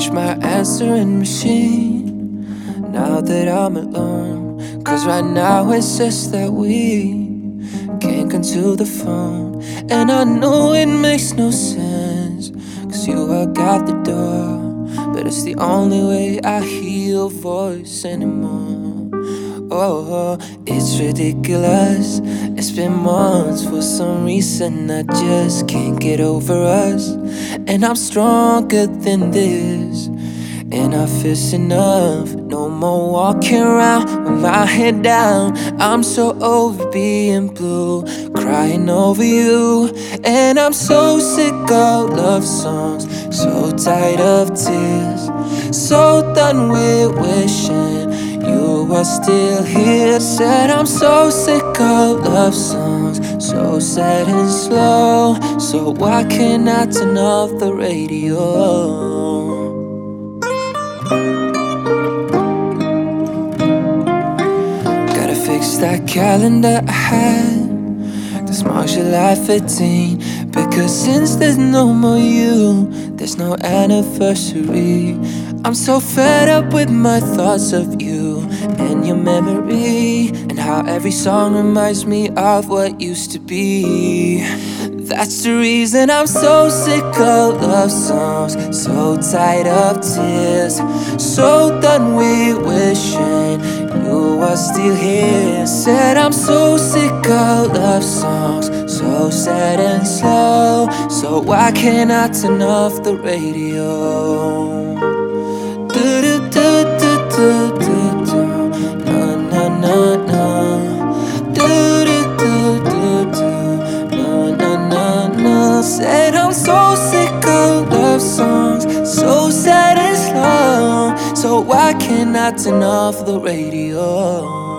Charge my answering machine now that I'm alone. 'Cause right now it's just that we can't come to the phone. And I know it makes no sense, 'cause you walk out the door, but it's the only way I hear your voice anymore. Oh, it's ridiculous. It's been months, for some reason I just can't get over us. And I'm stronger than this, enough is enough. No more walking around with my head down. I'm so over being blue, crying over you. And I'm so sick of love songs, so tired of tears, so done with wishing you were still here. Said I'm so sick of love songs, so sad and slow. So why can't I turn off the radio? Fix that calendar I had, this March, July 15. Because since there's no more you, there's no anniversary. I'm so fed up with my thoughts of you and your memory, and how every song reminds me of what used to be. That's the reason I'm so sick of love songs, so tired of tears, so done with wishing you are still here. Said I'm so sick of love songs, so sad and slow. So why can't I turn off the radio? Do do do do do do do. No no no no. Do do do do do. No no no no. Said I'm so sick of love songs, so sad and slow. So why can't I turn off the radio?